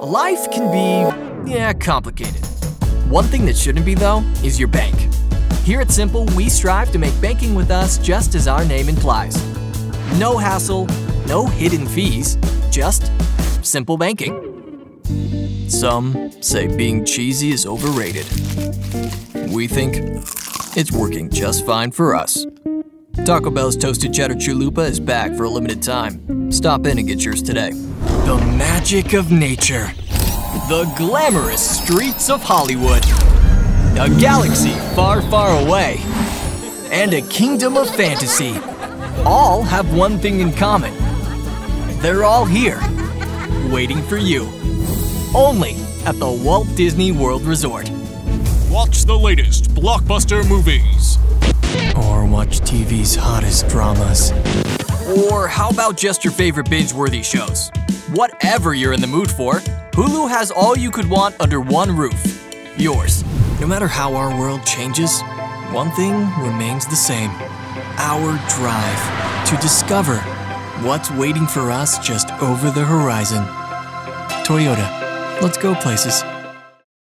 Life can be, complicated. One thing that shouldn't be, though, is your bank. Here at Simple, we strive to make banking with us just as our name implies. No hassle, no hidden fees, just simple banking. Some say being cheesy is overrated. We think it's working just fine for us. Taco Bell's Toasted Cheddar Chalupa is back for a limited time. Stop in and get yours today. The magic of nature. The glamorous streets of Hollywood. A galaxy far, far away. And a kingdom of fantasy. All have one thing in common. They're all here, waiting for you. Only at the Walt Disney World Resort. Watch the latest blockbuster movies. Or watch TV's hottest dramas. Or how about just your favorite binge-worthy shows? Whatever you're in the mood for, Hulu has all you could want under one roof. Yours. No matter how our world changes, one thing remains the same. Our drive to discover what's waiting for us just over the horizon. Toyota. Let's go places.